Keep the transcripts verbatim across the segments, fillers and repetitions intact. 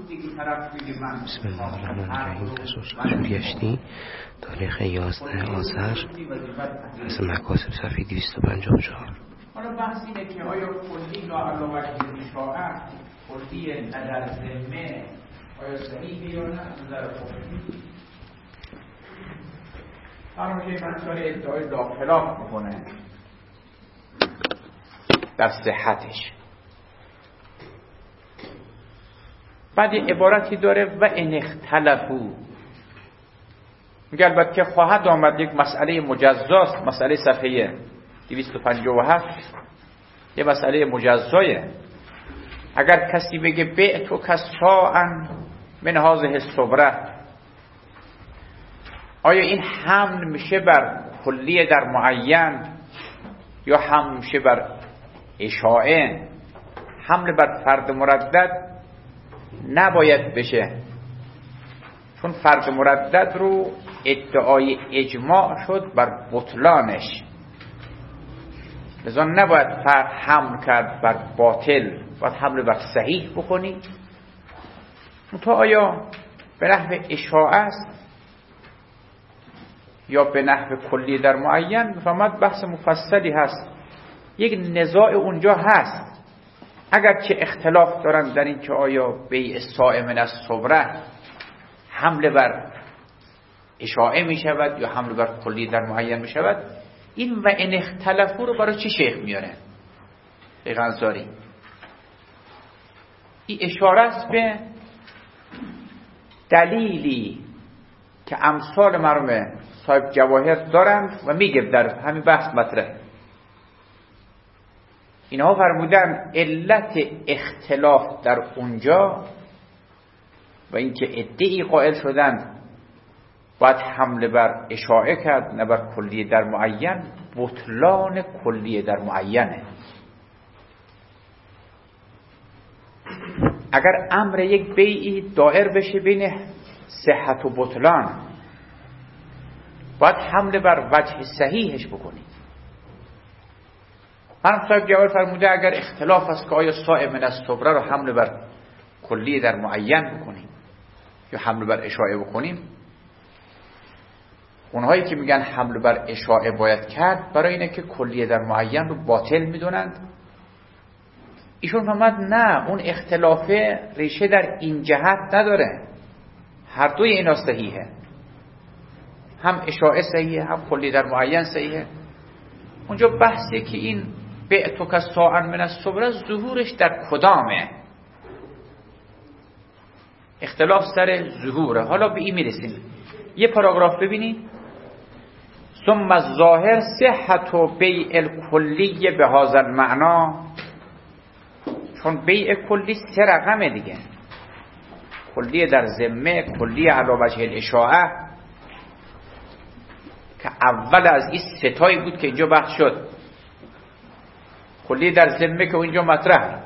بسم الله الرحمن الرحیم. تسوس گشتی تاریخ یازده آذر از مکاسب صفحه دویست و پنجاه و چهار. حالا بحث اینه که آیا کلی لا علاوه اشاعه کلی نظر ذمه آیا صحیحه یا نه؟ نظر کلی فرمایش منصور ادعای داخلاف میکنه در صحتش. بعد یه عبارتی داره و ان اختلفو، میگه البته خواهد آمد یک مسئله مجزاست، مسئله صفحه دویست و پنجاه و هفت یه مسئله مجزایه. اگر کسی بگه بعتو کساعن من هذه الصبره، آیا این حمل میشه بر کلیه در معین یا حمل میشه بر اشاعه؟ حمل بر فرد مردد نباید بشه، چون فرد مردد رو ادعای اجماع شد بر بطلانش، لذا نباید فرد حمل کرد بر باطل، باید حمل بر صحیح بکنی. تا آیا به نحو اشاعه است یا به نحو کلی در معین؟ میفهمد بحث مفصلی هست، یک نزاع اونجا هست. اگرچه اختلاف دارن در این که آیا بیع صاع من الصبره حمل بر اشاعه می شود یا حمل بر کلی در معین می شود. این و ان اختلافو رو برای چی شیخ میاره شیخ انصاری؟ این اشاره است به دلیلی که امثال مرحوم صاحب جواهر دارند و میگه در همین بحث مطرح. اینها فرمودن علت اختلاف در اونجا و اینکه ادعی قائل شدن باید حمله بر اشاعه کرد نه بر کلیه در معین، بطلان کلیه در معینه. اگر امر یک بیعی دائر بشه بین صحت و بطلان، باید حمله بر وجه صحیحش بکنید. من صاحب جواب فرموده اگر اختلاف است که آیا صاع من الصبره رو حمله بر کلیه در معین بکنیم یا حمله بر اشاعه بکنیم، اونهایی که میگن حمله بر اشاعه باید کرد برای اینه که کلیه در معین رو باطل میدونند. ایشون فرمود نه، اون اختلاف ریشه در این جهت نداره، هر دوی اینا صحیحه، هم اشاعه صحیحه هم کلیه در معین صحیحه. اونجا بحثه که این بعتو کساعن من الصبره ظهورش در کدامه، اختلاف سر ظهوره. حالا به این میرسیم. یه پاراگراف ببینید. ثم الظاهر صحت و بیع الکلی به هذا المعنی، چون بیع کلی سه رقمه دیگه، کلی در ذمه، کلی علی وجه الاشاعه، که اول از این ستایی بود که اینجا بحث شد. کلی در ذمه که اینجا مطرح،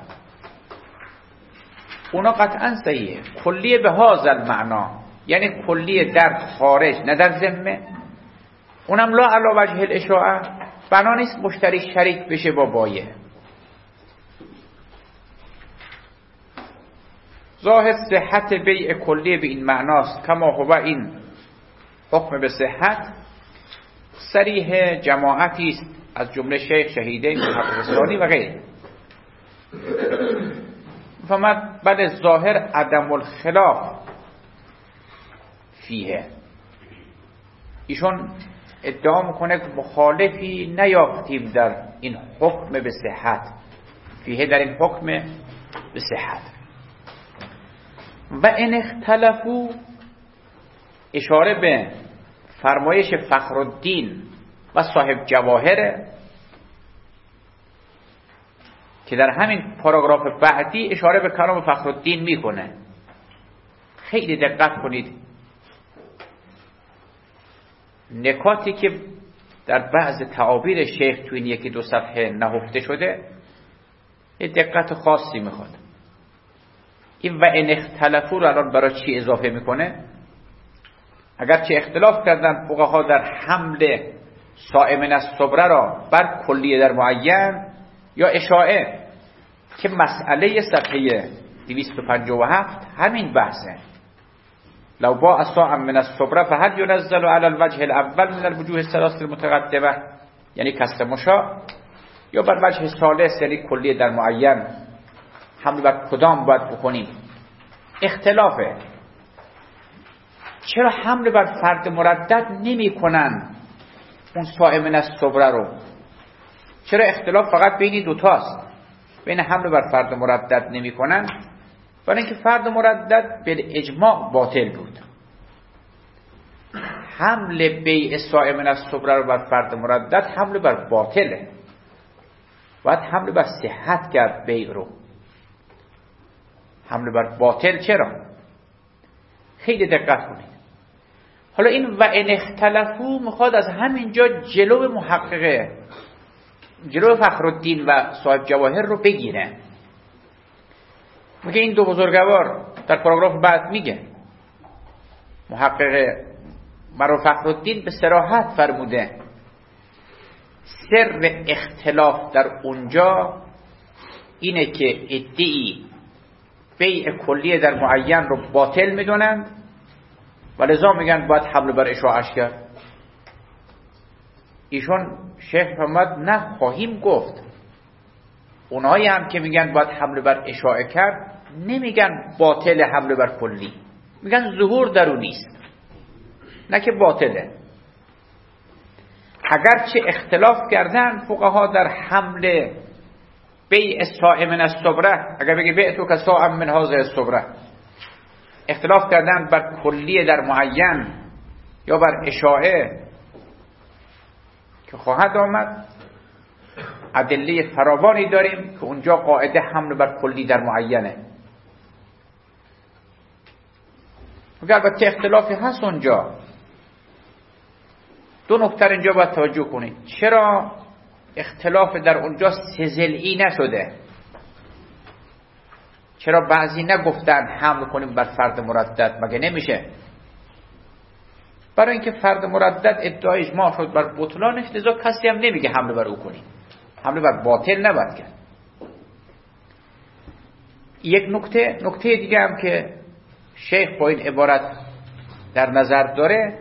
اونا قطعا صحیحه. کلی به هذا المعنی یعنی کلی در خارج نه در ذمه، اونم لا علی وجه الاشاعه، بنا نیست مشتری شریک بشه با بایع. ظاهر صحت بیع کلی به این معناست، کما هو این حکم به صحت صریح جماعتی است از جمله شیخ شهیدین محققانی و غیره. فهمت بل ظاهر عدم الخلاف فیه. ایشون ادعا میکنه که مخالفی نیافتیم در این حکم به صحت، فیه در این حکم به صحت. و ان اختلفو اشاره به فرمایش فخرالدین و صاحب جواهر که در همین پاراگراف بعدی اشاره به کلام فخرالدین میکنه. خیلی دقت کنید، نکاتی که در بعض تعابیر شیخ تو این یکی دو صفحه نهفته شده یه دقت خاصی میخواد. این و ان اختلفو رو الان برای چی اضافه میکنه؟ اگرچه اختلاف کردن فقها در حمل صاع من الصبره را بر کلیه در معین یا اشاعه، که مسئله صفحه دویست و پنجاه و هفت همین بحثه. لو باع صاع من الصبره فهل ينزل على الوجه الاول من الوجوه الثلاثه المتقدمه، یعنی کسر مشاع، یا بر وجه ثالث یعنی کلیه در معین، حمل بر کدام باید بکنیم؟ اختلافه. چرا حمل بر فرد مردد نمی کنن اون صاع من الصبره رو؟ چرا اختلاف فقط بین دوتاست، بین حمل بر فرد مردد نمی کنن؟ برای اینکه فرد مردد به اجماع باطل بود. حمل بیع صاع من الصبره رو بر فرد مردد حمل بر باطله، باید حمل بر صحت کرد بیع رو. حمل بر باطل چرا؟ خیلی دقت کنید. حالا این و ان اختلفو میخواد از همینجا جلو محققه، جلو فخرالدین و صاحب جواهر رو بگیره. میگه این دو بزرگوار در پاراگراف بعد میگه محقق مرو فخرالدین به صراحت فرموده سر اختلاف در اونجا اینه که ادعی بیع کلیه در معین رو باطل میدونن و لذا میگن باید حمل بر اشاعش کرد. ایشون شیخ محمد نه خواهیم گفت، اونایی هم که میگن باید حمل بر اشاعه کرد نمیگن باطل حمل بر کلی، میگن ظهور در اون نیست، نه که باطله. اگرچه اختلاف کردن فقها در حمل بیع صاع من الصبره، اگر بگه بیع تو که صاع من هذه الصبره، اختلاف کردن بر کلیه در معین یا بر اشاعه که خواهد آمد. ادله فراوانی داریم که اونجا قاعده حمل بر کلی در معینه. اگر البته اختلافی هست اونجا، دو نکته اینجا باید توجه کنید. چرا اختلاف در اونجا سزلی نشده؟ چرا بعضی نگفتن حمل کنیم بر فرد مردد؟ مگه نمیشه؟ برای اینکه فرد مردد ادعای اجماع شد بر بطلانش، لذا کسی هم نمیگه حمل بر او کنیم، حمل بر باطل نباید کرد. یک نکته نکته دیگه هم که شیخ با این عبارت در نظر داره،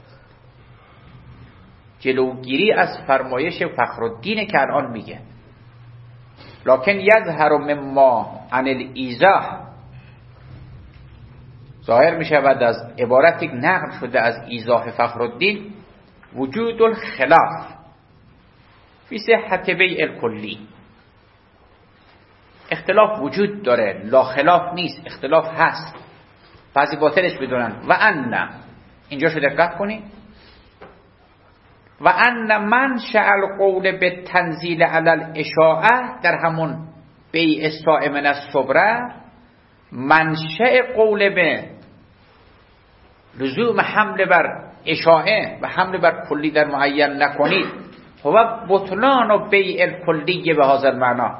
جلوگیری از فرمایش فخرالدین که الان میگه لکن یظهر مما عن الایضاح، ظاهر میشود از عبارتی نقل شده از ایضاح فخرالدین وجود الخلاف فی صحت بیع الکلی. اختلاف وجود داره، لا خلاف نیست، اختلاف هست، بعضی باطلش بدونن. و ان اینجا شو دقت کنید، و ان منشأ القول به تنزیل علی الاشاعه در همون بیع صاع من الصبره، منشأ قول به لزوم حمل بر اشاعه و حمل بر کلی در معین نکنید هو بطلان و بیع الکلی به هذا المعنی.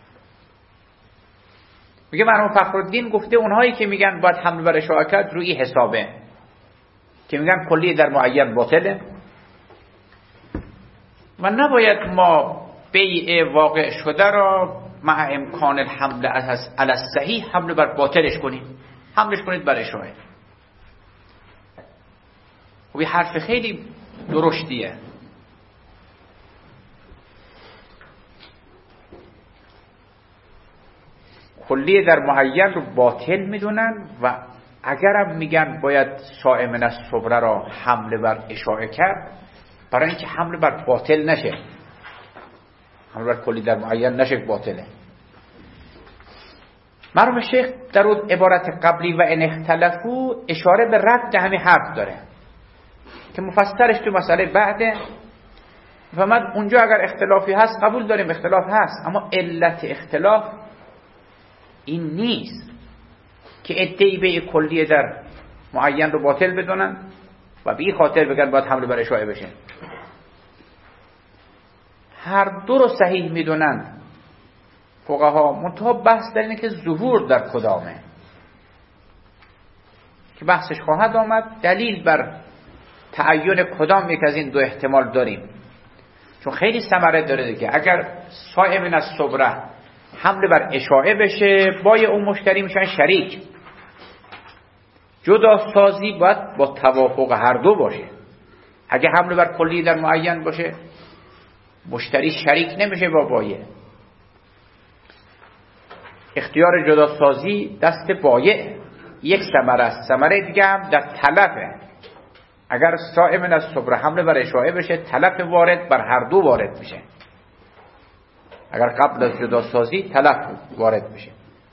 میگه مرحوم فخرالدین گفته اونهایی که میگن باید حمل بر اشاعه کرد روی حسابه، که میگن کلی در معین باطله و نباید ما بیع واقع شده را مع امکان الحمل علی الصحیح حمل بر باطلش کنیم، حملش کنید بر اشاعه. و این حرف خیلی درشتیه. کلیه در معین رو باطل میدونن و اگرم میگن باید صاع من الصبره را حمل بر اشاعه کرد، برای اینکه حمل بر باطل نشه، حمل بر کلی در معین نشه، باطله. مرحوم شیخ در اون عبارت قبلی و ان اختلفو اشاره به رد همین حرف داره که مفسرش تو مسئله بعده. فرمود اونجا اگر اختلافی هست قبول داریم اختلاف هست، اما علت اختلاف این نیست که ادعی بیع کلیه در معین رو باطل بدونن و به این خاطر بگن باید حمل بر اشاعه بشه. هر دو رو صحیح میدونن فقها، منتها بحث در اینه که ظهور در کدامه، که بحثش خواهد آمد. دلیل بر تعین کدام یک از این دو احتمال داریم، چون خیلی ثمره داره دیگه. اگر صاع من الصبره حمله بر اشاعه بشه، بای اون مشتری میشن شریک. جدا سازی باید با توافق هر دو باشه. اگه حمله بر کلی در معین باشه، مشتری شریک نمیشه با بایع. اختیار جدا سازی دست بایع. یک ثمره است. ثمره دیگه هم در تلفه. اگر صائم از صبر حمله بر اشاعه بشه، تلف وارد بر هر دو وارد میشه. اگر قبل از جدا سازی تلف وارد میشه.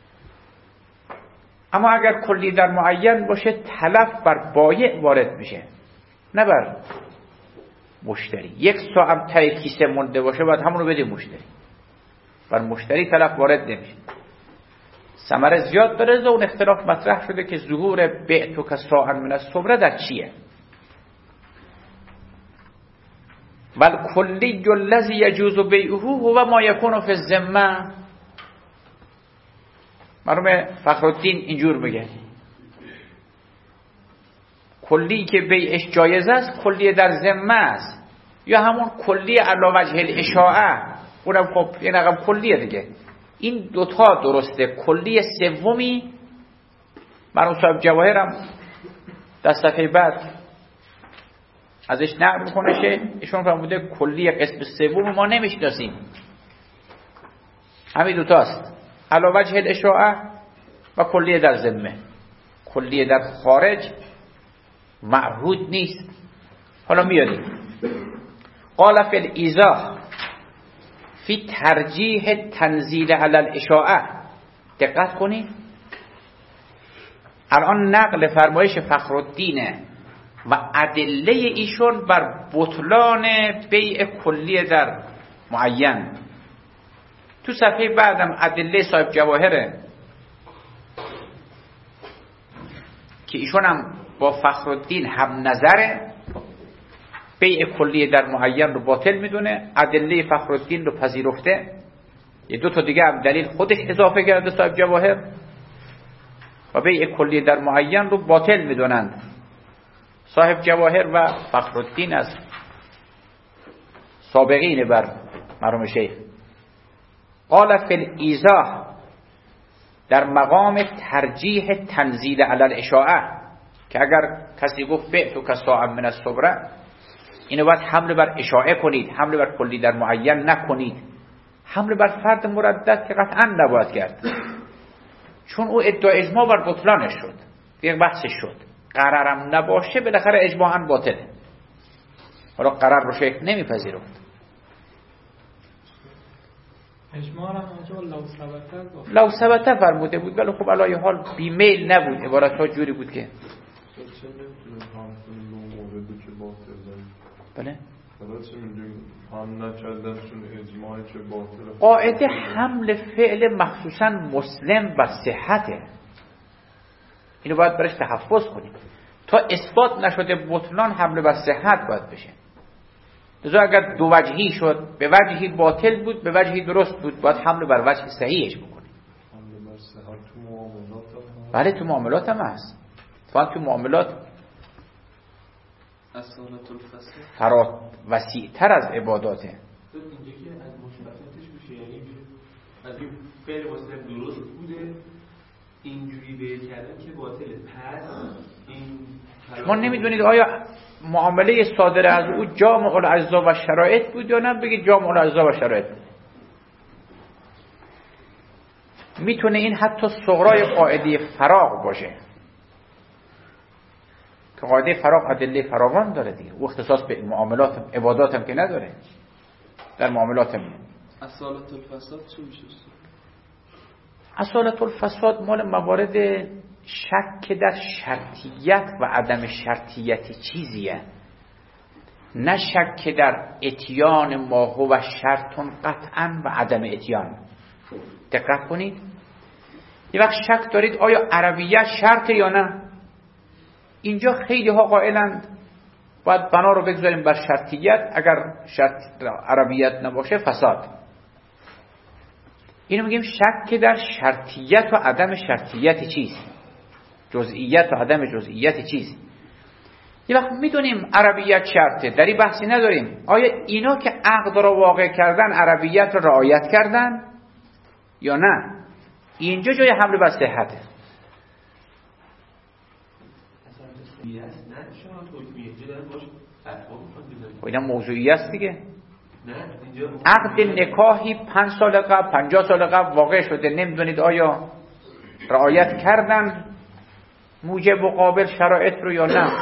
اما اگر کلی در معین باشه، تلف بر بایع وارد میشه، نه بر مشتری. یک ساعت تای کیسه مونده باشه، باید همونو بده مشتری. بر مشتری تلف وارد نمیشه. ثمره زیاد داره. اون اختلاف مطرح شده که ظهور بعتو که ساعا من الصبر در چیه؟ بل کلی الذی یجوز بیعه هو ما یکون فی الذمه. مرحوم فخرالدین اینجور میگه کلی که بیعش جایز است، کلی در ذمه است، یا همون کلی علی وجه الاشاعه، اونم خب یه رقم کلیه دیگه. این دوتا درسته. کلی سومی مرحوم صاحب جواهر هم در صفحه بعد ازش نقل میکنه که ایشون فرموده کلی قسم سوم ما نمیشناسیم، همین دوتاست، علی وجه الاشاعه و کلی در ذمه. کلی در خارج معهود نیست. حالا میادیم قال فی الایضاح فی ترجیح تنزیل علی الاشاعه. دقت کنید، الان نقل فرمایش فخرالدینه و ادله ایشون بر بطلان بیع کلی در معین. تو صفحه بعدم ادله صاحب جواهره که ایشون هم با فخرالدین هم نظره، بیع کلی در معین رو باطل میدونه، ادله فخرالدین رو پذیرفته. یه دو تا دیگه هم دلیل خودش اضافه کرده صاحب جواهر و بیع کلی در معین رو باطل میدونند صاحب جواهر و فخرالدین از سابقین بر مرحوم شیخ. قال فی الایضاح، در مقام ترجیح تنزیل علی الاشاعه، که اگر کسی گفت بعتو که ساعا من الصبر، اینو باید حمله بر اشاعه کنید، حمله بر کلی در معین نکنید. حمله بر فرد مردد که قطعا نباید کرد، چون او ادعا اجماع بر بطلانش شد، یک بحثش شد. قرارم نباشه بالاخره اجماعاً باطله. حالا قرار رو شیخ نمیپذیرفت. اجماع هم اونجا لو ثبته لو ثبته فرموده بود، ولی خب علای حال بیمیل نبود، عبارت ها جوری بود که بله قاعده حمل فعل مخصوصا مسلم بر صحته، اینو باید برش تحفظ کنیم. تا اثبات نشده بطلان حمله بر صحت باید بشه. لذا اگر دو وجهی شد، به وجهی باطل بود، به وجهی درست بود، باید حمله بر وجه صحیحش بکنیم. حمله بر صحت تو معاملات هم بله تو معاملات هم هست. تو معاملات اصالت الفساد فرات وسیع تر از عباداته. اینجا که از مشبهاتش میشه، یعنی از این فعل واسه درست بوده اینجوری بیل کردن که باطله. پس این شما نمیدونید آیا معامله صادر از او جامع الاجزا و شرایط بود یا نه؟ بگید جامع الاجزا و شرایط بود. میتونه این حتی صغرای قاعده فراغ باشه که قاعده فراغ ادله فراوان داره دیگه، او اختصاص به معاملات عبادات هم که نداره. در معاملات هم اصالت الفساد چی میشه؟ اصالت الفساد مال موارد شک در شرطیت و عدم شرطیت چیزیه، نه شک در اتیان ما هو شرطون قطعا و عدم اتیان. دقت کنید، یه وقت شک دارید آیا عربیت شرطه یا نه، اینجا خیلی ها قائلند باید بنا رو بگذاریم بر شرطیت، اگر شرط عربیت نباشه فساد. اینو میگیم شک در شرطیت و عدم شرطیت چیز، جزئیت و عدم جزئیت چیز. یه وقت میدونیم عربیت شرطه، در این بحثی نداریم. آیا اینا که عقد را واقع کردن عربیت را رعایت کردن؟ یا نه اینجا جای حمل بر صحته؟ و اینا موضوعی است دیگه. عقد نکاحی پنج سال قبل پنجاه سال قبل واقع شده، نمیدونید آیا رعایت کردن موجب مقابل شرایط رو یا نه.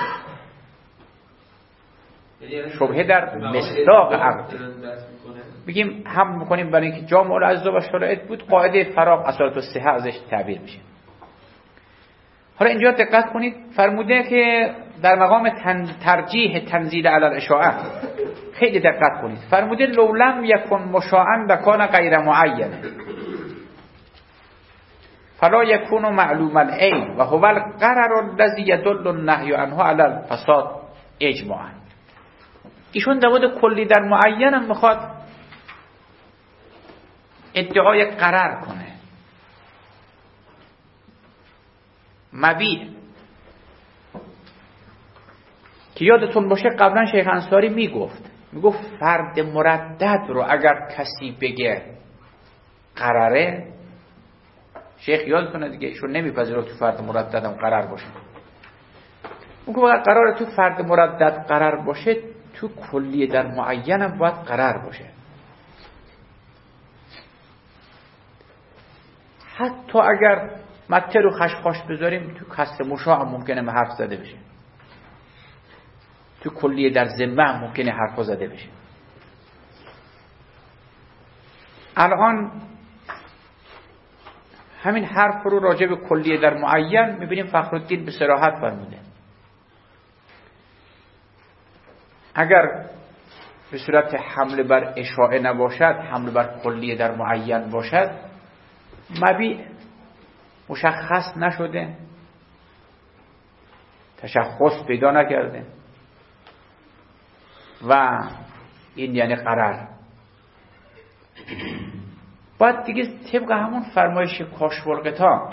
شبهه در مصداق عقد. بگیم هم میکنیم برای اینکه جامع الاجزا و شرایط بود، قاعده فراغ اصالت الصحه ازش تعبیر میشه. حالا اینجا دقت کنید، فرموده که در مقام تن ترجیح تنزیل علی الاشاعه خیلی دقت کنید، فرموده لو لم یکن مشاعا و کان غیر معین فلا یکون معلوم العین و هو القرر الذی یدل النهی عنه علی الفساد اجماعا. ایشون در مورد کلی در معین هم میخواد ادعای قرار کنه. مبیع که یادتون باشه قبلا شیخ انصاری میگفت میگفت فرد مردد رو اگر کسی بگه قراره، شیخ یادتونه دیگه ایشون نمیپذیره تو فرد مردد هم قرار باشه. میگه اگر قراره تو فرد مردد قرار باشه، تو کلیه در معین هم باید قرار باشه. حتی اگر مته رو خشخاش بذاریم تو کسر مشاع ممکنه حرف زده بشه، تو کلیه در ذمه ممکنه حرف زده بشه. الان همین حرف رو راجع به کلیه در معین میبینیم فخرالدین به صراحت فرموده. اگر به صورت حمل بر اشاعه نباشد، حمل بر کلیه در معین باشد، مبیع مشخص نشده، تشخص پیدا نکرده و این یعنی قرار. باید دیگه طبق همون فرمایش کاشف الغطا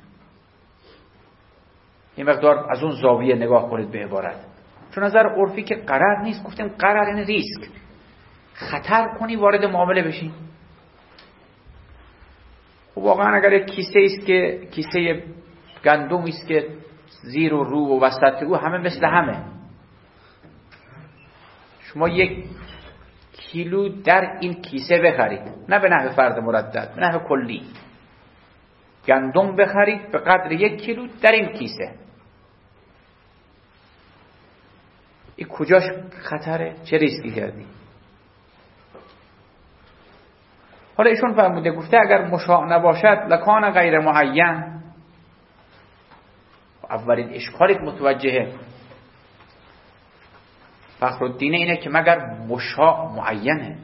این مقدار از اون زاویه نگاه کنید به عبارت. چون نظر عرفی که قرار نیست، گفتیم قرار یعنی ریسک، خطر کنی وارد معامله بشین. خب واقعا اگر یک کیسه است که کیسه گندم است که زیر و رو و وسط او همه مثل همه، شما یک کیلو در این کیسه بخرید، نه به نحو فرد مردد، به نحو کلی گندم بخرید به قدر یک کیلو در این کیسه، این کجاش خطره؟ چه ریسکی کردی؟ حالا ایشون فرموده گفته اگر مشاع نباشد لکان غیر معین. اولین اشکالی که متوجه فخرالدین اینه که مگر مشاع معینه؟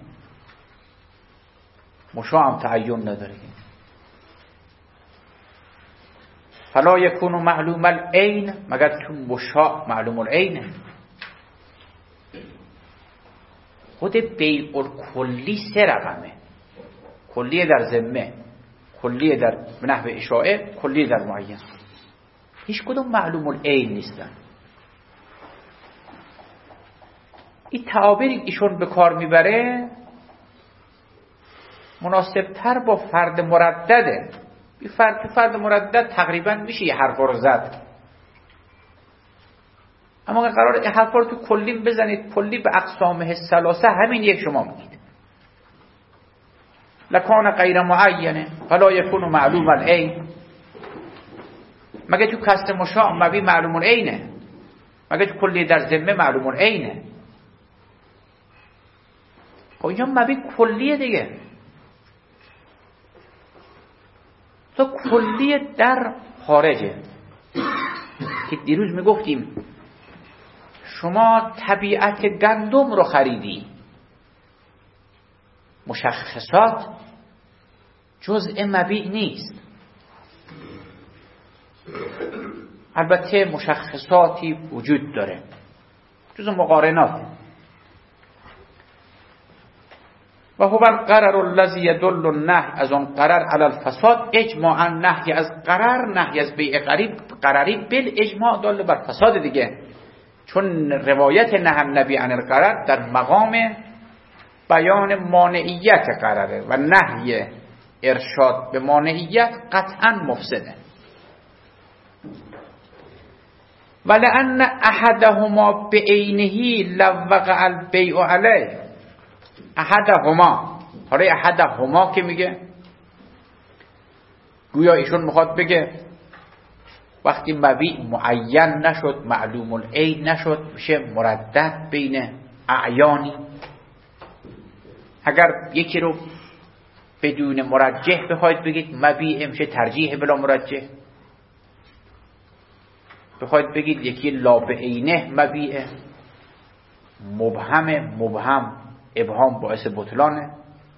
مشاع هم تعین نداره. فلا یکون معلوم العین، مگر تو مشاع معلوم العینه؟ خود بیع الکلی سه رقمه، کلیه در ذمه، کلیه در نحو اشاعه، کلیه در معین. هیچ کدوم معلوم العین نیستن. این تعابیری ایشون به کار میبره مناسب تر با فرد مردده. این فرد فرد مردد تقریبا میشه یه حرفا رو زد، اما اگر قرار این حرفا رو تو کلی بزنید، کلی به اقسامه ثلاثه همین یک شما میگید لکان غیر معینه فلا یکون معلوم العین. مگه تو کسر مشاع مبی معلوم العینه؟ مگه تو کلی در ذمه معلوم العینه؟ خب اینجا مبی کلیه دیگه، تو کلیه در خارجه. که دیروز میگفتیم شما طبیعت گندم رو خریدی، مشخصات جزء مبیع نیست. البته مشخصاتی وجود داره، جزء مقارنات. و هو القرر الذی یدل النهی از اون قرر علی الفساد اجماعا. نهی از قرر، نهی از بیع قریب قراری بل اجماع دال بر فساد دیگه، چون روایت نهی النبی عن القرر در مقام بیان مانعیت قراره و نهی ارشاد به مانعیت قطعا مفسده. ولأن احدهما بعینه لو وقع البیع علیه. احدهما، حالا احدهما که میگه گویا ایشون میخواد بگه وقتی مبیع معین نشد، معلوم العین نشد، میشه مردد بین اعیانی. اگر یکی رو بدون مرجح بخواید بگید مبیع، میشه ترجیح بلا مرجح. بخواید بگید یکی لا بعینه مبیع، مبهم مبهم ابهام باعث بطلانه.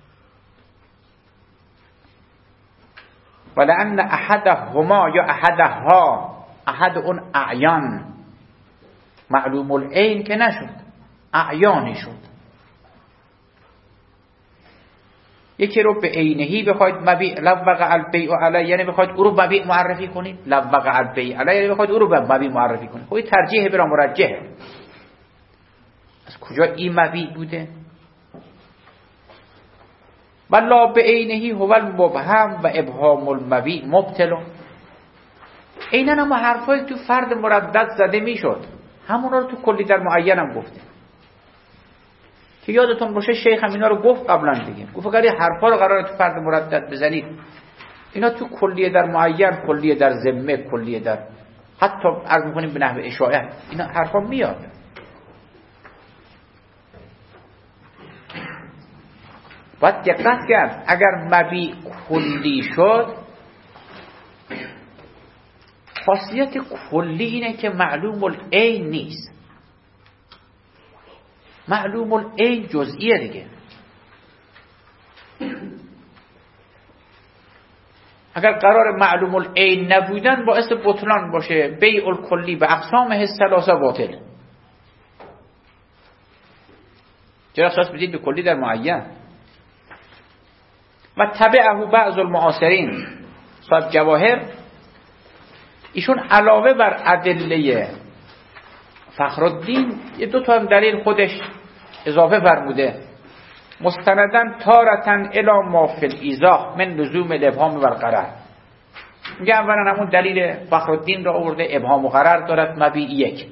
ولأن احدهما یا احدها، احد اون اعیان معلوم العین که نشد، اعیانی شد. یکی رو به عینهی بخواید مبیع لو وقع البیع علیه، یعنی بخواید او رو مبیع معرفی کنید. لو وقع البیع علیه یعنی بخواید او رو مبیع معرفی کنید. خب ترجیح بلا مرجح. از کجا این مبیع بوده؟ ولا بعینه هو المبهم و ابهام المبیع مبطل. عیناً هم حرفایی تو فرد مردد زده میشد، همونا رو تو کلی در معین هم گفته که یادتون باشه شیخ هم اینا رو گفت قبلا دیگه. گفت اگر این حرفا رو قراره تو فرد مردد بزنید، اینا تو کلیه در معین، کلیه در ذمه، کلیه در حتی عرض میکنیم به نحو اشاعه، اینا حرفا میاد. باید دقت کرد. اگر مبیع کلی شد، خاصیت کلی اینه که معلوم العین نیست. معلوم العین جزئیه دیگه. اگر قرار معلوم العین نبودن باعث بطلان باشه، بیع الکلی به اقسام الثلاثه باطل. چرا اختصاص بدید به کلی در معین؟ و تبعه بعض المعاصرین، صاحب جواهر، ایشون علاوه بر ادله فخرالدین یه دو تا هم دلیل خودش اضافه فرموده. مستندن تارتن الی ما فی الایضاح من لزوم الابهام و الغرر. میگه اولا همون دلیل فخرالدین را آورده، ابهام و غرر دارد مبیع یک.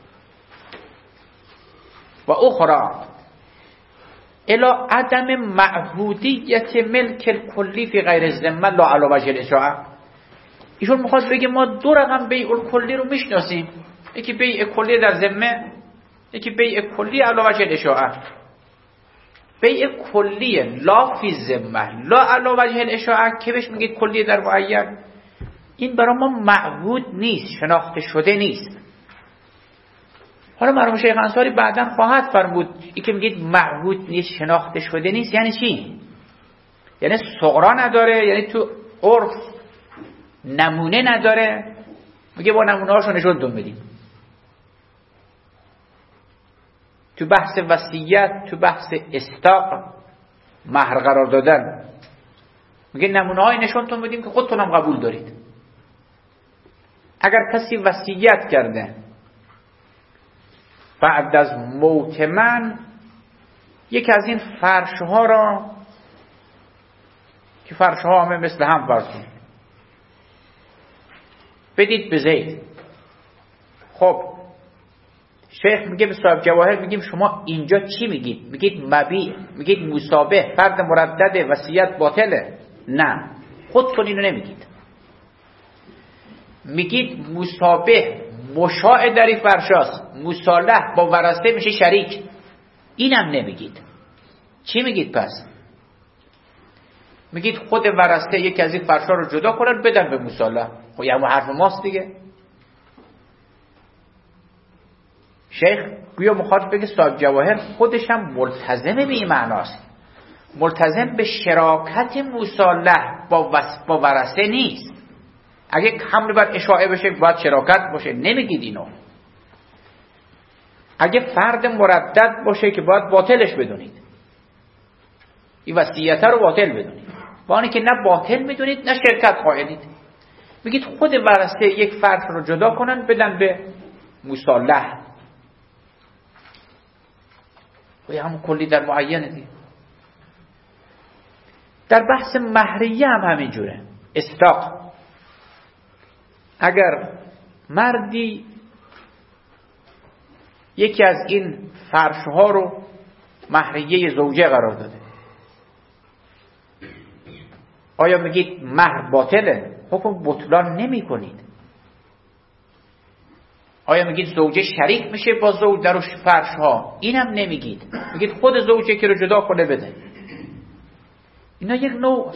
و اخرى الی عدم معهودیت ملک الکلی فی غیر الذمه لا علی وجه الاشاعه. ایشون میخواد بگه ما دو رقم بیع الکلی رو میشناسیم، یکی بیع کلی در ذمه، یکی بیع کلی علی وجه الاشاعه. بیع کلی لا فی ذمه لا علی وجه الاشاعه که بهش میگه کلی در معین، این برای ما معهود نیست، شناخته شده نیست. حالا مرحوم شیخ انصاری بعداً خواهد فرمود این که میگید معهود نیست، شناخته شده نیست، یعنی چی؟ یعنی صغرا نداره، یعنی تو عرف نمونه نداره. میگه با نمونه هاشو نشونتون بدیم. تو بحث وصیت، تو بحث استاق، مهر قرار دادن، میگه نمونه های نشونتون بدیم که خودتون هم قبول دارید. اگر کسی وصیت کرده بعد از موت من، یکی از این فرشها را که فرشها همه مثل هم فرض کنید بدید به زید. خب شیخ میگه به صاحب جواهر، میگیم شما اینجا چی میگید؟ میگید مبیع، میگید مصابه، فرد مردد، وصیت باطله. نه، خودتون اینو نمیگید. میگید مصابه مشاع در این فرشاست، مصالح با ورثه میشه شریک. اینم نمیگید. چی میگید پس؟ میگید خود ورثه یکی از این فرشا رو جدا کنن بدن به مصالح. خب یه حرف ماست دیگه. شیخ گویا مخاطب بگه صاحب جواهر خودش هم ملتزم به این معناست، ملتزم به شراکت مصالح با با ورثه نیست. اگه حمل بر اشاعه بشه باید شراکت باشه، نمیگید اینو. اگه فرد مردد باشه که باید باطلش بدونید، این وصیت رو باطل بدونید. با اینکه نه باطل میدونید نه شرکت قائلید، میگید خود ورثه یک فرد رو جدا کنن بدن به مصالح. و همون کلی در معینه دیگه. در بحث مهریه هم همینجوره. استاق، اگر مردی یکی از این فرشها رو مهریه زوجه قرار داده، آیا میگید مهر باطله؟ حکم بطلان نمی کنید. آیا میگید زوجه شریک میشه با زوج در فرشها؟ اینم نمیگید، میگید خود زوجه که رو جدا کنه بده. اینا یک نوع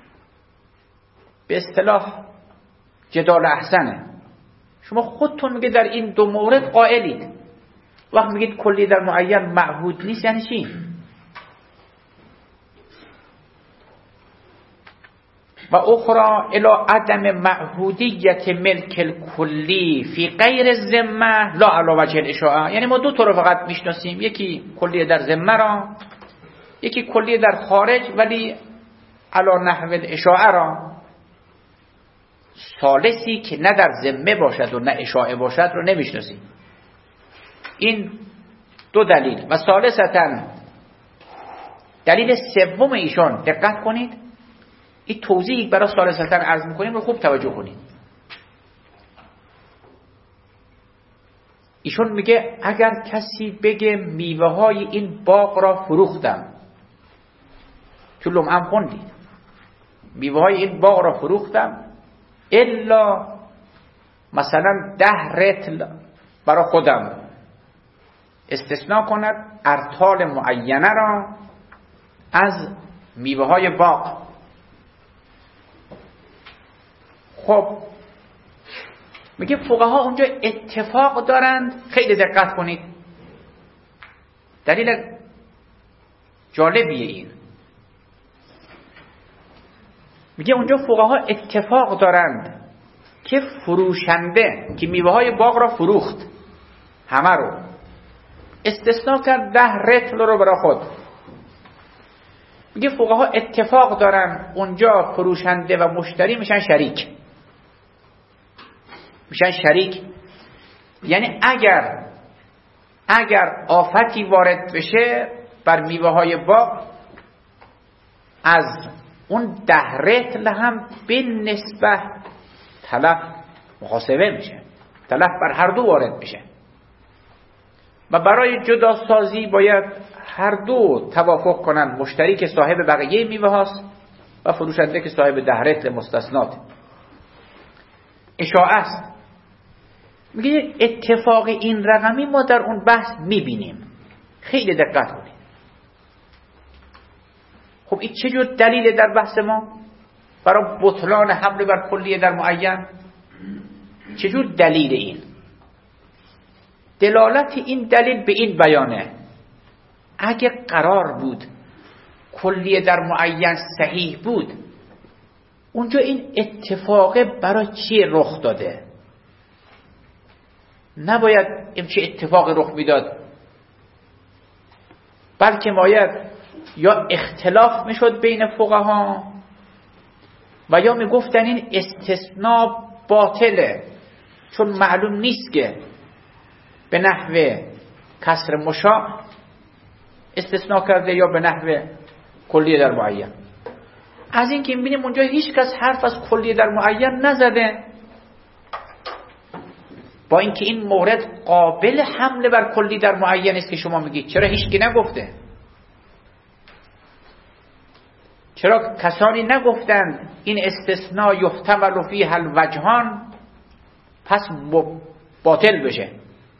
به اصطلاح جدال احسنه. شما خودتون میگید در این دو مورد قائلید، وقت میگید کلی در معین معهود نیست یعنی چی؟ و اخرى الى عدم معهودیت ملک الکلی فی غیر ذمه لا علی وجه الاشاعه. یعنی ما دو طور فقط میشناسیم، یکی کلی در ذمه را، یکی کلی در خارج ولی علی نحو الاشاعه را. ثالثی که نه در ذمه باشد و نه اشاعه باشد رو نمیشناسیم. این دو دلیل. و ثالثتا دلیل سوم ایشون، دقت کنید این توضیحی برای ثالثتا عرض میکنیم رو خوب توجه کنید. ایشون میگه اگر کسی بگه میوه های این باغ را فروختم، تو لمعم خوندید میوه های این باغ را فروختم الا مثلا ده رتل برای خودم، استثناء کند ارطال معینه را از میوه های باغ. خب میگه فقها اونجا اتفاق دارند. خیلی دقت کنید، دلیل جالبیه این. میگه اونجا فقها اتفاق دارند که فروشنده که میوه های باغ را فروخت همه رو، استثناء کرد ده رتل رو برای خود. میگه فقها اتفاق دارن اونجا فروشنده و مشتری میشن شریک، میشن شریک. یعنی اگر اگر آفتی وارد بشه بر میوه های باغ، از اون ده رتل هم به نسبت تلف محاسبه میشه، تلف بر هر دو وارد میشه. و برای جدا سازی باید هر دو توافق کنن، مشتری که صاحب بقیه میوه هاست و فروشنده که صاحب ده رتل مستثنات. اشاعه است. میگه اتفاق این رقمی ما در اون بحث میبینیم. خیلی دقت کنید. خب این چه جور دلیل در بحث ما برای بطلان حمل بر کلیه در معین؟ چه جور دلیل این؟ دلالت این دلیل به این بیانه: اگه قرار بود کلیه در معین صحیح بود، اونجا این اتفاق برای چی رخ داده؟ نباید این چه اتفاق رخ میداد، بلکه باید یا اختلاف میشد بین فقها و یا میگفتن این استثناء باطله، چون معلوم نیست که به نحو کسر مشاع استثناء کرده یا به نحو کلیه در معین. از این که میبینیم اونجا هیچ کس حرف از کلیه در معین نزده، با اینکه این مورد قابل حمله بر کلی در معین است که شما میگید چرا هیچ کی نگفته؟ چرا کسانی نگفتند این استثناء یحتمل فیه الوجهان پس باطل بشه؟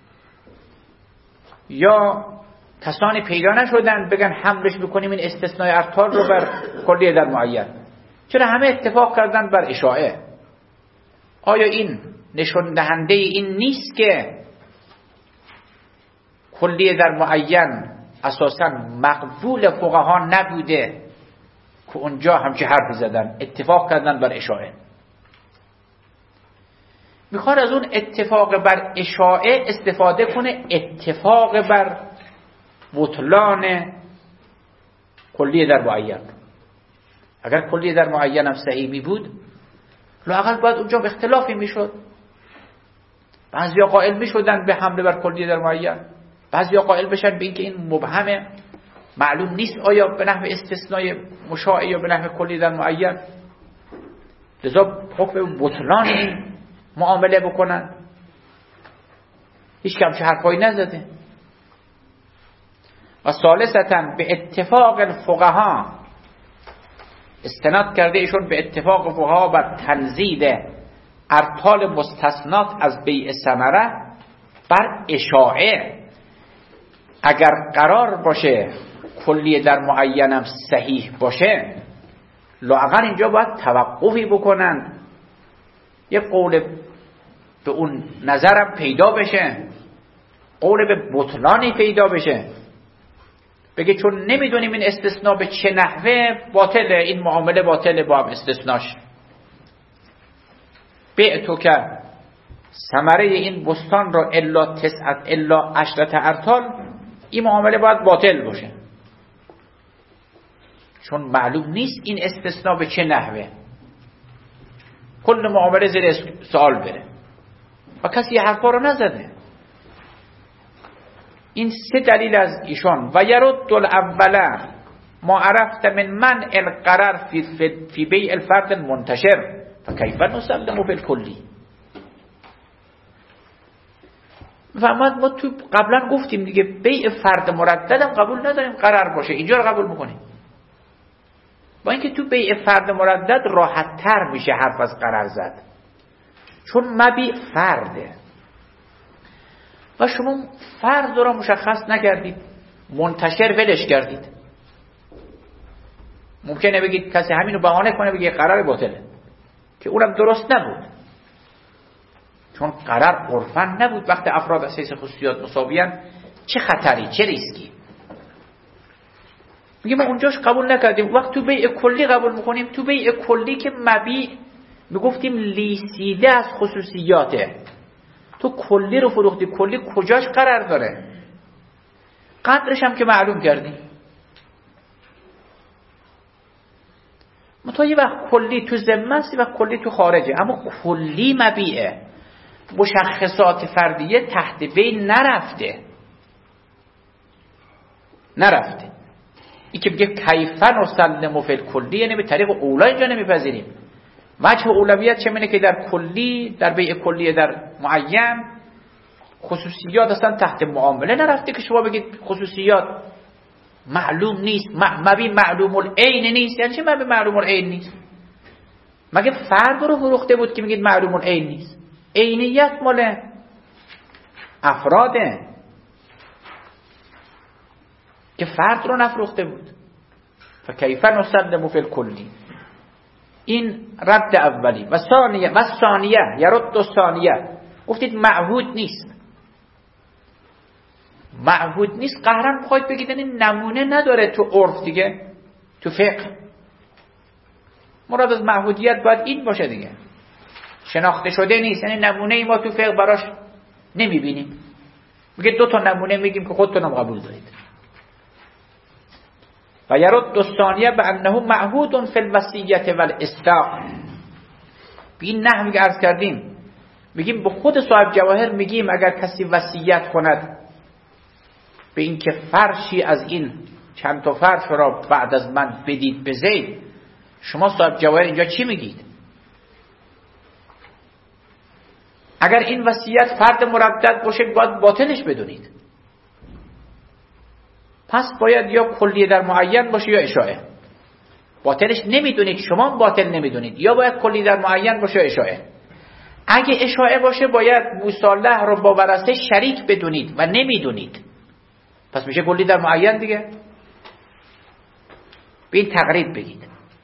یا کسانی پیدا نشدن بگن حملش بکنیم این استثناء ارطال رو بر کلیه در معین؟ چرا همه اتفاق کردن بر اشاعه؟ آیا این نشون دهنده این نیست که کلیه در معین اساساً مقبول فقها نبوده که اونجا همچه حرفی زدن، اتفاق کردن بر اشاعه؟ میخواد از اون اتفاق بر اشاعه استفاده کنه، اتفاق بر بطلان کلیه در معین. اگر کلیه در معین هم صحیح می بود، لااقل باید اونجا اختلافی میشد. بعضیا قائل میشدن به حمله بر کلیه در معین، بعضیا قائل بشن به اینکه این مبهمه معلوم نیست آیا به نحو استثنای مشاع یا به نحو کلی در معین، لذا حکم بطلان این معامله بکنن. هیچ کمچه حرفایی نزده. و ثالثتاً به اتفاق الفقها، استناد کرده ایشون به اتفاق فقها بر تنزیل ارطال مستثنات از بیع ثمره بر اشاعه. اگر قرار باشه کلیه در معینم صحیح باشه، لااقل اینجا باید توقفی بکنن، یه قول به اون نظرم پیدا بشه، قول به بطلانی پیدا بشه، بگه چون نمیدونیم این استثناء به چه نحوه باطله، این معامله باطله با هم استثناش. بعتو که ثمره این بستان را الا تسعت الا عشرت ارطال، این معامله باید باطل باشه، چون معلوم نیست این استثناء به چه نحوه. کل معامله زیر سوال بره و کسی حرفا رو نزده. این سه دلیل از ایشان. و یرد الاوله ما عرفت من من القرار فی, فی بیع الفرد منتشر فکیف نسلمه فی الکلی. فهمت ما تو قبلا گفتیم دیگه بیع فرد مرددم قبول نداریم قرار باشه، اینجا رو قبول میکنیم. با اینکه تو بیع فرد مردد راحت تر میشه حرف از قرار زد، چون مبیع فرده و شما فرد رو مشخص نکردید، منتشر ولش کردید. ممکنه بگید کسی همینو بهانه کنه بگه قرار باطله، که اونم درست نبود، چون قرار عرفاً نبود. وقت افراد از حیث خصوصیات مساویان چه خطری چه ریسکی. میگه ما اونجاش قبول نکردیم، وقت تو بیع کلی قبول میکنیم. تو بیع کلی که مبیع میگفتیم لیسیده از خصوصیاته، تو کلی رو فروختی، کلی کجاش قرار داره؟ قدرش هم که معلوم کردیم. متا یه وقت کلی تو ذمه است، یه وقت کلی تو خارجه، اما کلی مبیعه، مشخصات فردیه تحت بین نرفته نرفته این که بگه کیفن و سلم فی الکلی، یعنی به طریق اولا اینجا نمیپذیریم. وجه اولویت چه منه که در کلی، در بیع کلی در معین خصوصیات اصلا تحت معامله نرفته که شما بگید خصوصیات معلوم نیست، مبی معلوم العین نیست. یعنی چه مبی معلوم العین نیست؟ مگه فرد رو فروخته بود که میگید معلوم العین نیست؟ عینیت مال افراده که فرد رو نفروخته بود. فکیف نسلم فی الکلی. این رد اولی. و ثانیه و ثانیه یرد و ثانیه گفتید معهود نیست. معهود نیست قهرن بخواید بگید این نمونه نداره تو عرف دیگه، تو فقه. مراد از معهودیت باید این باشه دیگه، شناخته شده نیست. یعنی نمونه ای ما تو فقه براش نمیبینیم. میگه دو تا نمونه میگیم که خودتون هم قبول دارید. و یرد الثانیه بانه معهود فی الوصیت والاستاق. این نحوی که عرض کردیم میگیم به خود صاحب جواهر میگیم اگر کسی وصیت کند به این که فرشی از این چند تا فرش را بعد از من بدید به زید، شما صاحب جواهر اینجا چی میگید؟ اگر این وصیت فرد مردد باشه باید باطلش بدونید. پس باید یا کلیه در معین باشه یا اشاعه. باطلش نمیدونید، شما باطل نمیدونید، یا باید کلیه در معین باشه یا اشاعه. اگه اشاعه باشه باید مصالح رو با ورثه شریک بدونید و نمیدونید، پس میشه کلیه در معین دیگه. به این تقریب بگید.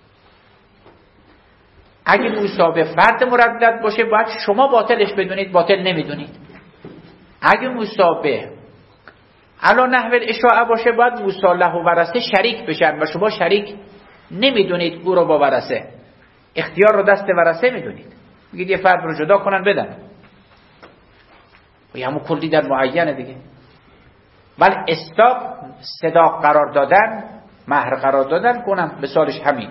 اگه مصابه فرد مردد باشه باید شما باطلش بدونید، باطل نمیدونید. اگه مصابه علا نحو الاشاعه باشه باید مصالح و ورثه شریک بشن و شما شریک نمیدونید او رو با ورثه. اختیار رو دست ورثه میدونید، میگید یه فرد رو جدا کنن بدن، و همون کلی در معینه دیگه. ولی استاق صداق قرار دادن، مهر قرار دادن کنن، مثالش همین.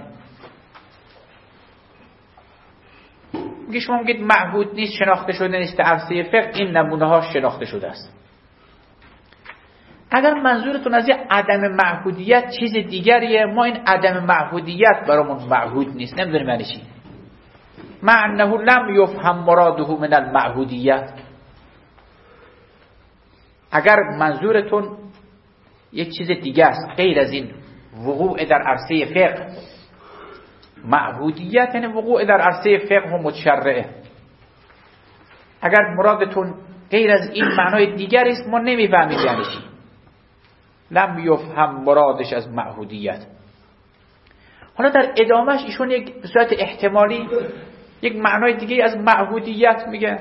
میگه شما میگید معهود نیست، شناخته شده نیست، عرصه فقه این نمونه ها شناخته شده است. اگر منظورتون از عدم معهودیت چیز دیگریه، ما این عدم معهودیت برامون معهود نیست، نمیدونیم یعنی چی. مع انه لم یفهم مراده من المعهودیت. اگر منظورتون یک چیز دیگه است غیر از این وقوع در عرصه فقه، معهودیت یعنی وقوع در عرصه فقه و متشرعه، اگر مرادتون غیر از این معنای دیگر است ما نمیفهمیم یعنی چی. لم یفهم مرادش از معهودیت. حالا در ادامهش ایشون یک به صورت احتمالی یک معنای دیگه از معهودیت میگه.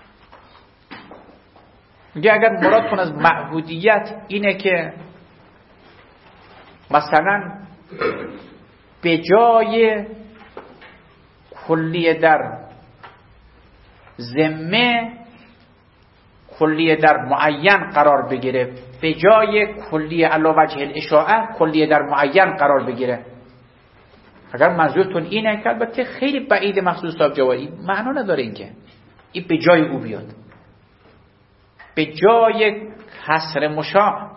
میگه اگر مرادتون از معهودیت اینه که مثلا به جای کلیه در ذمه کلیه در معین قرار بگیره، به جای کلیه علی وجه الاشاعه کلیه در معین قرار بگیره، اگر منظورتون اینه که البته خیلی بعید مخصوص صاحب جوایی معنا نداره این که این به جای او بیاد، به جای حصر مشاع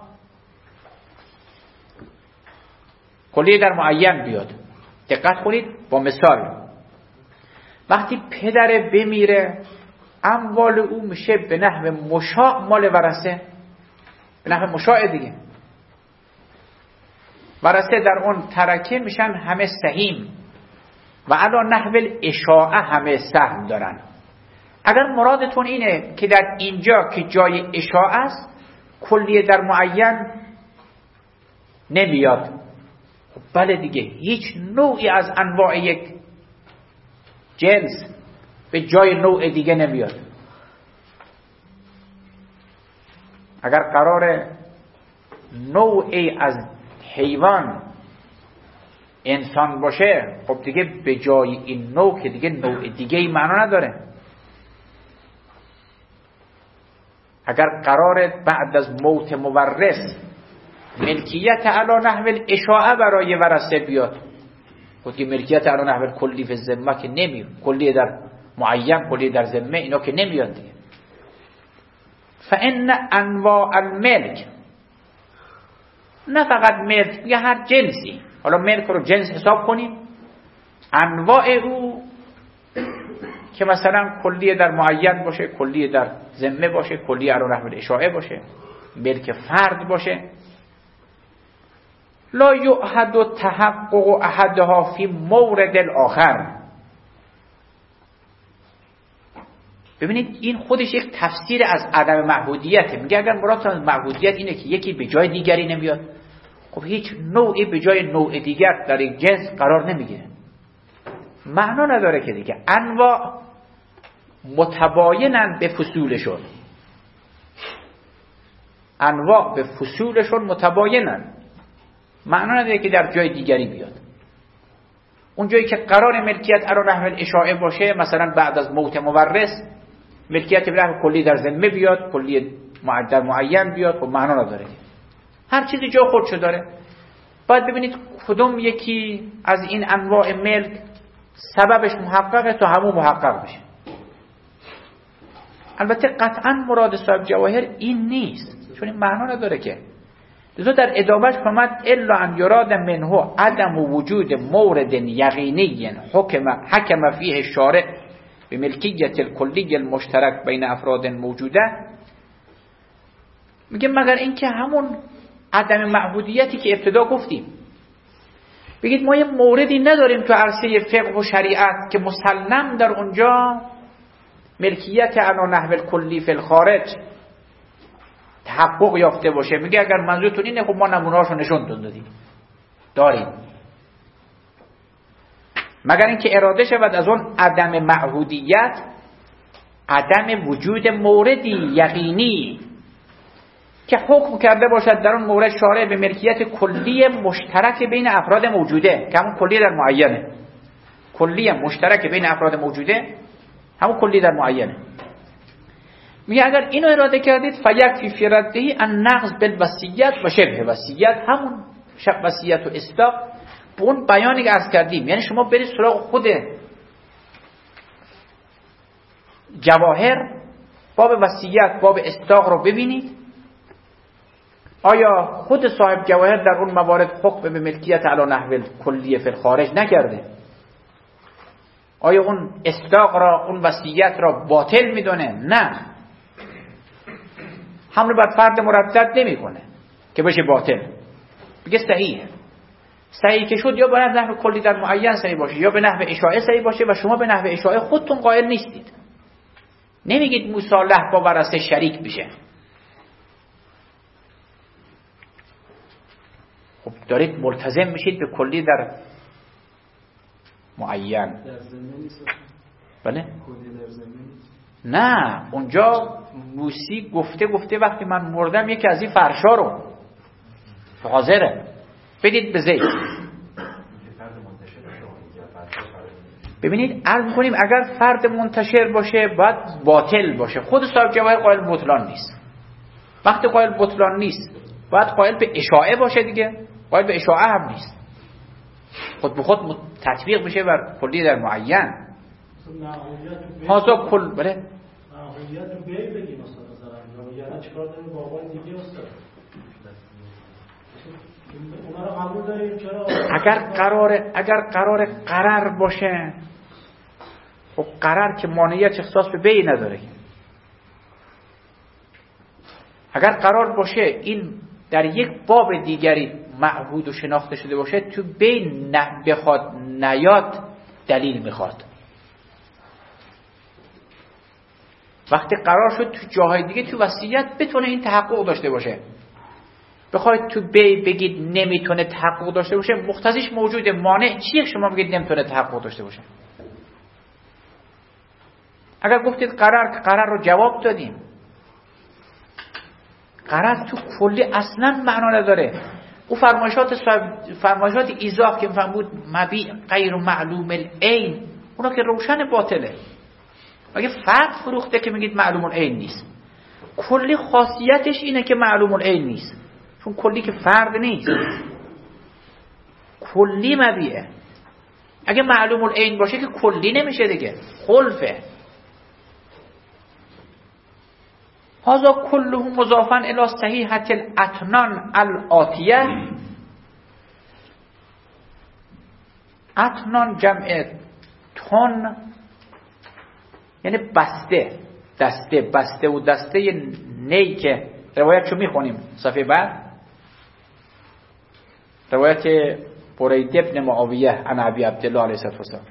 کلیه در معین بیاد. دقت کنید با مثال، وقتی پدر بمیره اموال او میشه به نحو مشاع مال ورثه، به نحو مشاع دیگه، ورثه در اون ترکه میشن همه سهیم و علا نحو الاشاعه همه سهم دارن. اگر مرادتون اینه که در اینجا که جای اشاعه است کلیه در معین نمیاد، خب بله دیگه، هیچ نوعی از انواع یک جنس به جای نوع دیگه نمیاد. اگر قرار نوعی از حیوان انسان باشه خب دیگه به جای این نوع که دیگه نوع دیگه ای معنا نداره. اگر قرار بعد از موت مورث ملکیت علی نحو الاشاعه برای ورثه بیاد، خود که ملکیت علی نحو کلی فی الذمه که نمیاد، کلی در معین کلی در ذمه اینا که نمیاد دیگه. فان انواع الملک، نه فقط ملک، یا هر جنسی، حالا ملک رو جنس حساب کنیم، انواع او که مثلا کلیه در معین باشه، کلیه در ذمه باشه، کلیه علی نحو الاشاعه باشه، ملک فرد باشه، لا یعهد تحقق احدها فی مورد الاخر. ببینید این خودش یک تفسیر از عدم معهودیته. میگه اگر مراد از معهودیت اینه که یکی به جای دیگری نمیاد، خب هیچ نوعی به جای نوع دیگر در یک جنس قرار نمیگیره، معنا نداره که دیگه. انواع متباینن به فصولشون، انواع به فصولشون متباینن، معنا نداره که در جای دیگری بیاد. اون جایی که قرار ملکیت علی نحو الاشاعه باشه، مثلا بعد از موت مورث ملکیت به نحو کلی در ذمه بیاد، کلی در معین بیاد، خب معنا نداره. هر چیزی جا خودشو داره. باید ببینید کدوم یکی از این انواع ملک سببش محققه تا همون محقق بشه. البته قطعا مراد صاحب جواهر این نیست، چون این معنا نداره که. لذا در ادامهش فرمود الا ان یراد منه عدم وجود مورد یقینی حکم حکم فیه الشارع بملکیت الکلی المشترک بین افراد موجوده. میگه مگر اینکه همون عدم معهودیتی که ابتدا گفتیم، بگید ما یه موردی نداریم تو عرصه فقه و شریعت که مسلم در اونجا ملکیت علی نحو الکلی فی الخارج تحقق یافته باشه. میگه اگر منظورتون اینه خب ما نمونه‌هاشو نشون دادیم داریم، مگر اینکه اراده شود از اون عدم معهودیت عدم وجود موردی یقینی که حکم کرده باشد در اون مورد شارع به ملکیت کلی مشترک بین افراد موجوده، که همون کلی در معینه، کلی مشترک بین افراد موجوده همون کلی در معینه. میگه اگر اینو اراده کردید فیکفی فی رده ان نقض بالوصیت و شبه وصیت، همون شب وصیت و اصداق به اون بیانی که عرض کردیم. یعنی شما برید سراغ خود جواهر باب وصیت باب اصداق رو ببینید، آیا خود صاحب جواهر در اون موارد حکم به ملکیت علی نحو کلیه فی الخارج نکرده؟ آیا اون اصداق را، اون وصیت را باطل میدونه؟ نه، حمل بر فرد مردد نمیکنه که بشه باطل، بگه صحیحه. صحیح که شد یا به نحو کلی در معین صحیح باشه یا به نحو اشاعه صحیح باشه و شما به نحو اشاعه خودتون قائل نیستید. نمیگید مصالح با ورثه شریک بشه. خب دارید ملتزم میشید به کلی در معین. بله؟ نه، اونجا موسی گفته گفته وقتی من مردم یکی از این فرشا رو حاضره بدید به زید. ببینید عرض می‌کنیم اگر فرد منتشر باشه باید باطل باشه. خود صاحب جواهر قائل بطلان نیست. وقتی قائل بطلان نیست باید قائل به اشاعه باشه دیگه. قائل به اشاعه هم نیست، خود به خود تطبیق میشه بر کلی در معین. هازا کل بله نهایت رو بی بگیم مثلا یا چیکار داریم با آقای دیگه استاد؟ اونا رو قبول داریم چرا؟ اگر قراره اگر قراره قرار باشه، خب قرار که مانعیت اختصاص به بی نداره. اگر قرار باشه این در یک باب دیگری معهود و شناخته شده باشه، تو بی نه بخواد نیاد دلیل میخواد. وقتی قرار شد تو جاهای دیگه تو وصیت بتونه این تحقق داشته باشه، بخواید تو بی بگید نمیتونه تحقق داشته باشه، مقتضیش موجوده. مانع چیه شما بگید نمیتونه تحقق داشته باشه؟ اگر گفتید قرار، قرار رو جواب دادیم. قرار تو کلی اصلا معنا نداره. او فرمایشات فرمایشات ایزاف که میفهم بود مبیع غیر معلوم العین، اونا که روشن باطله. اگه فرد فروخته که میگید معلوم العین نیست، کلی خاصیتش اینه که معلوم العین نیست، چون کلی که فرد نیست، کلی مبیعه. اگه معلوم العین باشه که کلی نمیشه دیگه، خلفه. هذا كله مضافا الى صحیحة الاتنان الاتیه. اتنان جمع تن یعنی بسته، دسته، بسته و دسته نی که روایت چو میخونیم صفحه بعد، روایت برید ابن معاویه عن ابی عبدالله علیه السلام.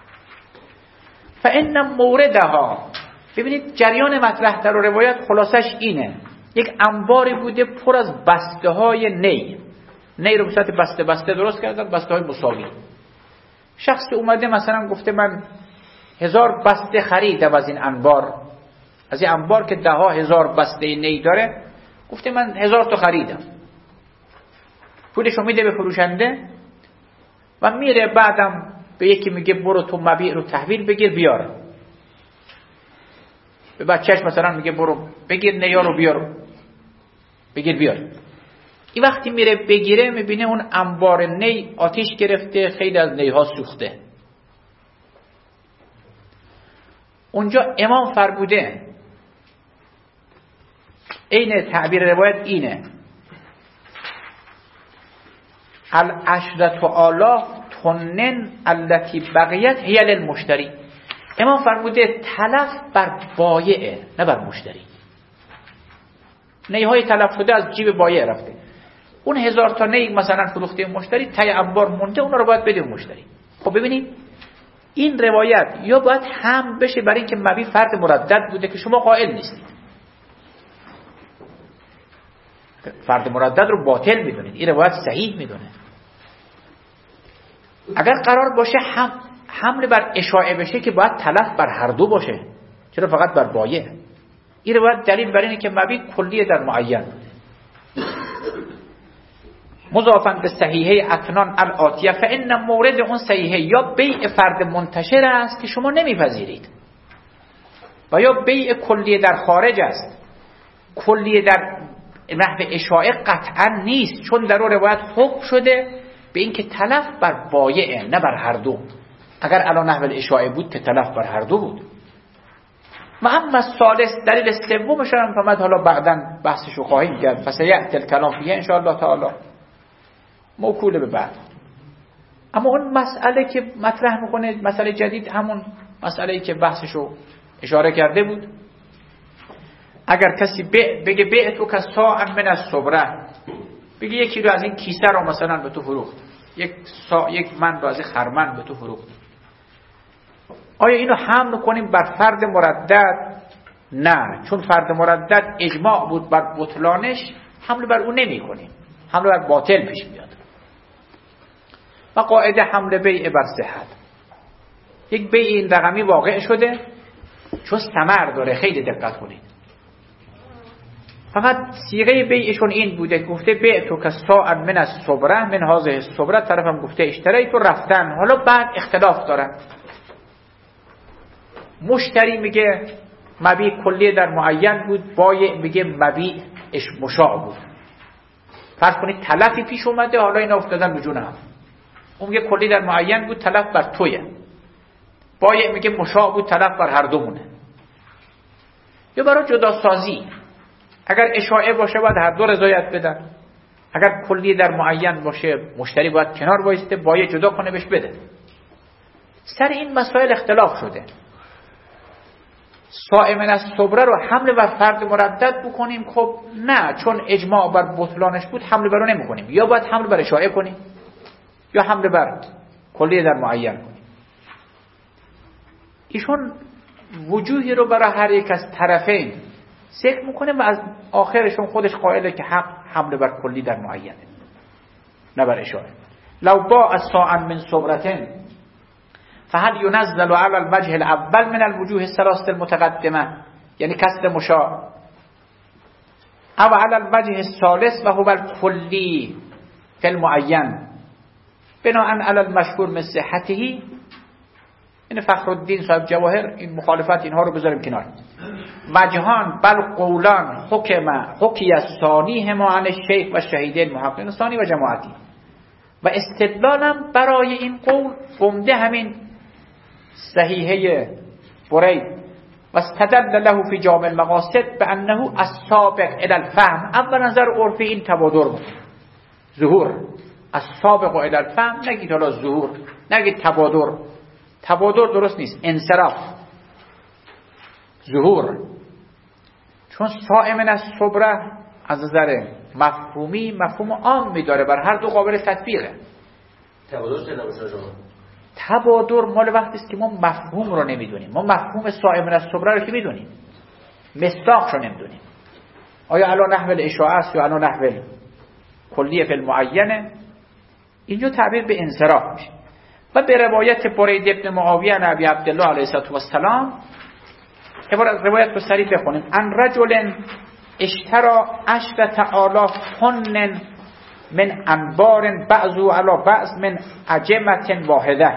فان موردها، ببینید جریان مطرح در روایت خلاصش اینه، یک انباری بوده پر از بسته های نی. نی رو به صورت بسته بسته درست کردن، بسته های مساوی. شخص اومده مثلا گفته من هزار بسته خریدم از این انبار، از این انبار که ده ها هزار بسته نی داره، گفته من هزار تا خریدم. پولشو میده به فروشنده و میره، بعدم به یکی میگه برو تو مبیع رو تحویل بگیر بیار. به بچهش مثلا میگه برو بگیر نیا رو بیار، بگیر بیار. این وقتی میره بگیره میبینه اون انبار نی آتیش گرفته، خیلی از نیها سوخته. اونجا امام فرموده، این تعبیر روایت اینه، العشرة آلاف تنن التي بقیت هی للمشتری. امام فرموده تلف بر بایعه نه بر مشتری. نیهای تلف شده از جیب بایع رفته، اون هزار تا نی مثلا فروخته مشتری، تای انبار مونده، اونا رو باید بده مشتری. خب ببینید این روایت یا باید هم بشه برای اینکه مبی فرد مردد بوده که شما قائل نیستید، فرد مردد رو باطل میدونید، این روایت صحیح میدونه. اگر قرار باشه هم حمل بر اشاعه بشه که باید تلف بر هر دو باشه، چرا فقط بر بایع؟ این روایت دلیل بر اینه که مبی کلیه در معین بوده. مضافاً به صحیحه اتنان الاتیه، فان مورد اون صحیحه یا بیع فرد منتشر است که شما نمیپذیرید و یا بیع کلیه در خارج است. کلیه در نحو اشاعه قطعا نیست، چون در اون روایت حکم شده به این که تلف بر بایع نه بر هر دو. اگر علی نحو الاشاعه بود که تلف بر هر دو بود. و اما ثالث دلیل سومش هم فهمد، حالا بعداً بحثشو خواهیم کرد، فسیأتی الکلام فیه ان شاء الله تعالی، موکول به بعد. اما اون مسئله که مطرح میکنه، مسئله جدید، همون مسئله‌ای که بحثشو اشاره کرده بود. اگر کسی بگه بعتو که ساعا من الصبره، بگه یکی رو از این کیسه رو مثلا به تو فروخت، یک سا یک من رو از این خرمن به تو فروخت، آیا اینو حمل کنیم بر فرد مردد؟ نه، چون فرد مردد اجماع بود بر بطلانش، حمل بر اون نمی کنیم، حمل بر باطل پیش میاد. و قاعده حمل بیع بر صحت. یک بیع این رقمی واقع شده چون ثمر داره، خیلی دقت کنید. فقط صیغه بیعشون این بوده، گفته بیع تو که ساعا من الصبره، من هذه الصبره، طرفم گفته اشتری تو رفتن. حالا بعد اختلاف دارن، مشتری میگه مبیع کلی در معین بود، بایع میگه مبیع مشاع بود. فرض کنید تلفی پیش اومده، حالا اینا افتادن به جون هم. اون میگه کلی در معین بود، تلف بر تویه. بایع میگه مشاع بود، تلف بر هر دومونه. یا برای جدا سازی، اگر اشاعه باشه باید هر دو رضایت بدن، اگر کلی در معین باشه مشتری باید کنار وایسته، بایع جدا کنه بهش بده. سر این مسائل اختلاف شده. صائم من الصبره رو حمل بر فرد مردد بکنیم؟ خب نه، چون اجماع بر بطلانش بود حمل بر رو نمی کنیم. یا باید حمل بر اشاعه کنیم یا حمل بر کلی در معین کنیم. ایشون وجوهی رو برای هر یک از طرفین ذکر میکنه و از آخرشون خودش قائله که حق حمل بر کلی در معینه، نه بر اشاعه. لو باع ساعا من صبرتن فهل ينزل على الوجه الاول من الوجوه الثلاثه المتقدمه، یعنی کسر مشاع، او على الوجه الثالث وهو الكلي في المعين بناء على المشهور من صحته. این فخرالدین صاحب جواهر این مخالفت اینها رو بذاریم کنار. وجهان بل قولان حکم حکی ثانیهما عن الشیخ و شهیدین محققین ثانی و جماعتی. و استدلالم برای این قول عمده همین صحیحه برید و استدل له فی جامع المقاصد بانه السابق الى الفهم. اول نظر عرفی این تبادر بود، ظهور. السابق الى الفهم نگید حالا ظهور، نگید تبادر. تبادر درست نیست، انصراف، ظهور. چون صائم من الصبره از نظر مفهومی مفهوم عام میداره، بر هر دو قابل تطبیقه. تبادر چه نمیشه شما؟ تبادر مال وقتی است که ما مفهوم رو نمیدونیم. ما مفهوم صائم من الصبره رو که میدونیم، مصداقش رو نمیدونیم. آیا علی نحو الاشاعه است یا علی نحو کلیه فی المعینه؟ اینجا تعبیر به انصراف میشه. و به روایت برید ابن معاویه عن ابی عبدالله علیه السلام، روایت رو سریع بخونیم. ان رجل اشترى عشرة آلاف طن من انبار بعضو علی بعض من عجمة واحده.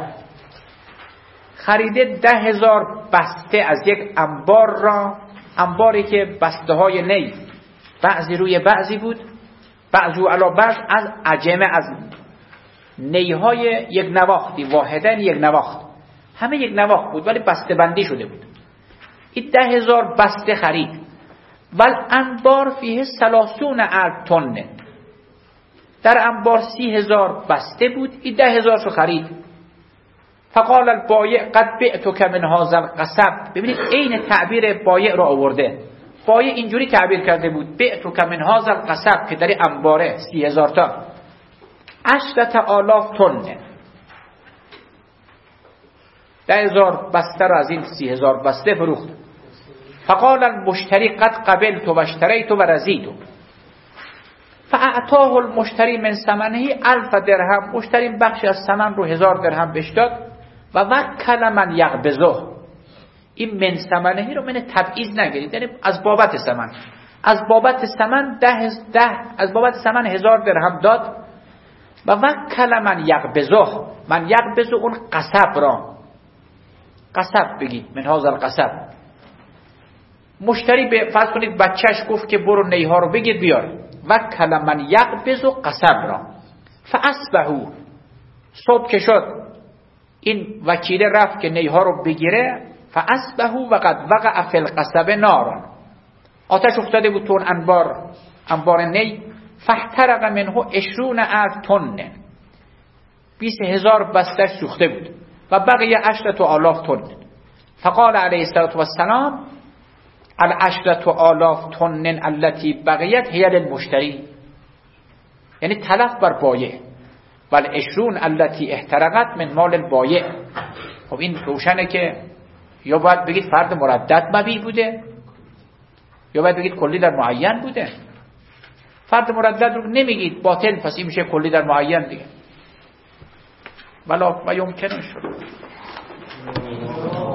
خریده ده هزار بسته از یک انبار را، انباری که بسته های نی بعضی روی بعضی بود، بعضو علی بعض از عجمه، از نیهای یک نواختی، واحدن یک نواخت، همه یک نواخت بود ولی بسته بندی شده بود. این ده هزار بسته خرید. ول انبار فیه سلاسون الف تنه، در انبار سی هزار بسته بود، این ده هزار شو خرید. فقال البایع قد بعتک من هذا القصب. ببینید عین تعبیر بایع رو آورده. بایع اینجوری تعبیر کرده بود، بعتک من هذا القصب، که در انباره سی هزار تا عشرة آلاف تنه، ده هزار بسته را از این سی هزار بسته فروخت. فقال المشتری قد قبلت و اشتریت و رضیت. فاعطاه المشتری من ثمنه الف درهم. مشتری بخشی از ثمن رو هزار درهم بهش داد. و وکل من یقبضه. این من ثمنه رو من تبعیض نگیرید، یعنی از بابت ثمن، از بابت ثمن ده, ده از بابت ثمن هزار درهم داد. و وکل من یقبضه، من یقبضه اون قصب را، قصب بگید من هذا القصب. مشتری به فرض کنید بچهش گفت که برو نیها رو بگیر بیار، وکل من یقبضه قصب را. فاصبحوا، صبح که شد این وکیله رفت که نیها رو بگیره، فاصبحوا وقد وقع فی القصبه نار، آتش افتاده بود تو اون انبار انبار نی، فاحترق منه عشرون الف طن، بیست هزار بستش سوخته بود، و بقیه عشرة آلاف طن. فقال علیه الصلاة والسلام العشرة آلاف طن التي بقیت هی للمشتری، یعنی تلف بر بایع، و العشرون التي احترقت من مال البایع. خب این روشنه که یا باید بگید فرد مردد مبیع بوده، یا باید بگید کلی در معین بوده. فرد مردد رو نمیگید باطل، پس این میشه کلی در معین دیگه. ولا و یمکنه شد